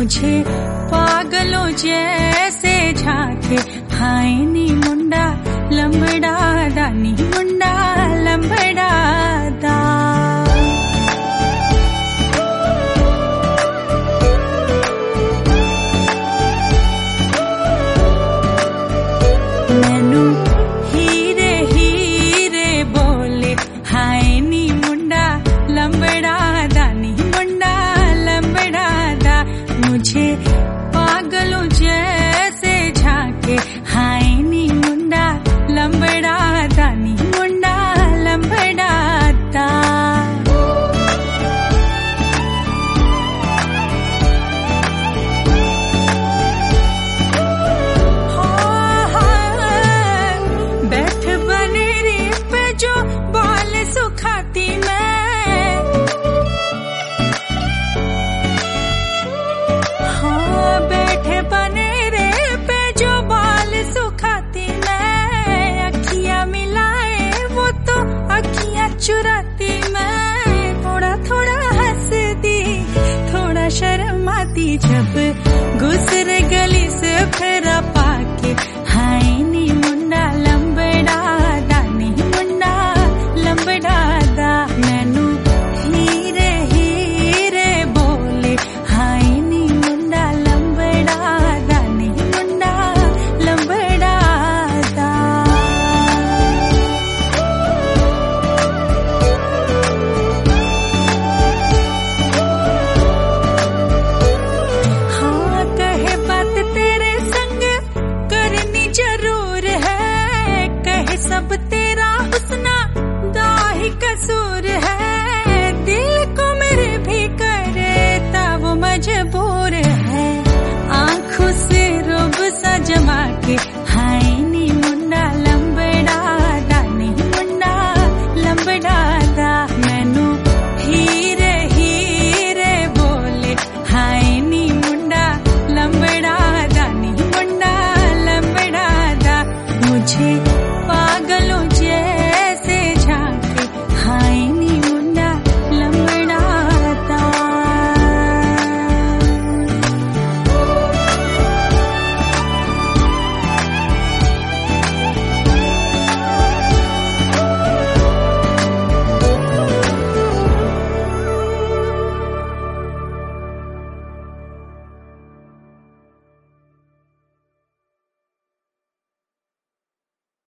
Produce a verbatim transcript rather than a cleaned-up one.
मुझे पागलों जैसे झाके हाय नी मुंडा लंबड़ा दा नी मुंडा लंबड़ा दा। मैनू हीरे हीरे बोले हाय नी मुंडा लंबड़ा दा नी मुंडा लंबड़ा दा। मुझे पागलों जैसे झाके हाय नी मुंडा लंबड़ा दा नी मुंडा लंबड़ा दा। बैठ बनेरे पे जो बाल सुखाती मैं, हाँ बैठे बनेरे पे जो बाल सुखाती मैं। अखियां मिलाए वो तो अखियां चुराती मैं। थोड़ा थोड़ा हंसती थोड़ा शर्माती जब गुजरे गली से फेरा पाके हाय नी मुंडा लंबड़ा दा नी मुंडा लंबड़ा दा। मैनू हीरे हीरे बोले हाय नी मुंडा लंबड़ा दा नी मुंडा लंबड़ा दा। हाँ कहे बात तेरे संग करनी जरूर है, कहे सब तेरा हुस्ना दा ही कसूर है। दिल को मेरे भी करे ता वो मजबूर है। आंखों से रुब सा जमा के